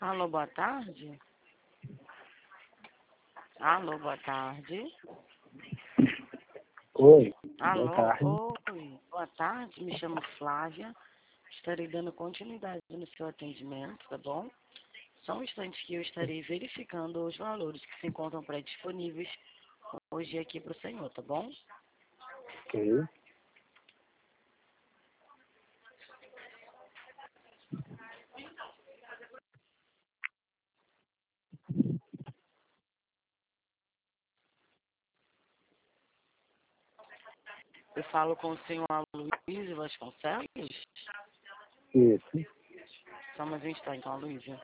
Alô, boa tarde. Alô, boa tarde. Oi, boa Alô, tarde. oi. Boa tarde, me chamo Flávia. Estarei dando continuidade no seu atendimento, tá bom? Só um instante que eu estarei verificando os valores que se encontram pré-disponíveis hoje aqui para o senhor, tá bom? Ok. Eu falo com o senhor Aloysio Vasconcelos. Isso. Só mais um instante, Aloysio.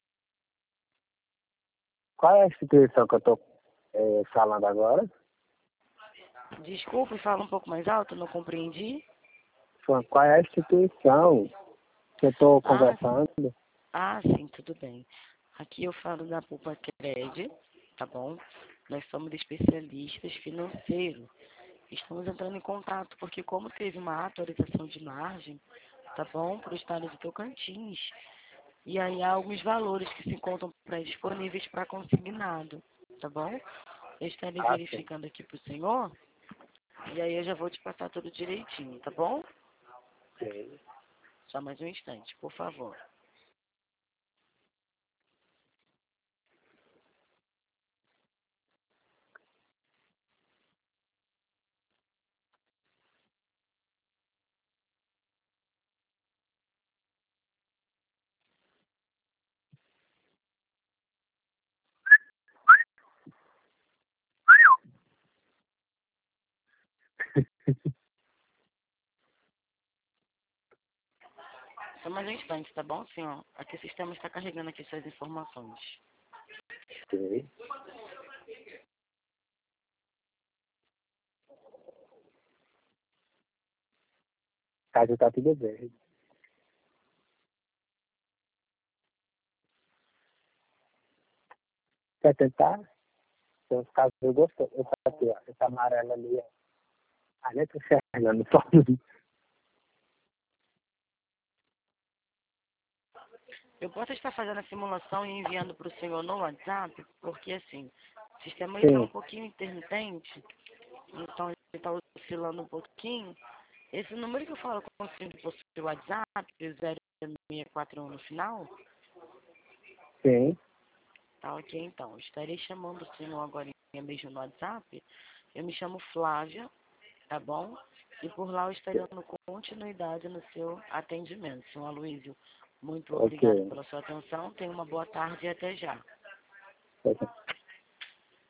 Qual é a instituição que eu estou falando agora? Desculpe, fala um pouco mais alto, não compreendi. Qual é a instituição que eu estou Ah, conversando? sim, tudo bem. Aqui eu falo da Poupa Cred, tá bom? Nós somos especialistas financeiros. Estamos entrando em contato porque como teve uma atualização de margem, tá bom? Para o estado de Tocantins. E aí há alguns valores que se encontram disponíveis para consignado, tá bom? Eu estarei Ah, sim. verificando aqui para o senhor e aí eu já vou te passar tudo direitinho, tá bom? Ok. Só mais um instante, por favor. Só mais um instante, tá bom, senhor? Aqui o sistema está carregando aqui suas informações. Ok. Casa tá tudo verde. Quer tentar? Tem uns casos que eu gostei. Essa aqui, ó. Essa amarela ali, ó. A gente enxergando só. Eu posso estar fazendo a simulação e enviando para o senhor no WhatsApp, porque assim, o sistema está um Sim, pouquinho intermitente, então ele está oscilando um pouquinho. Esse número que eu falo com o senhor possui WhatsApp, 0641 no final, sim. tá ok então. Estarei chamando o senhor agora mesmo no WhatsApp. Eu me chamo Flávia, tá bom? E por lá eu estarei dando continuidade no seu atendimento. Senhor Aloysio, muito Ok. obrigada pela sua atenção. Tenha uma boa tarde e até já. Ok.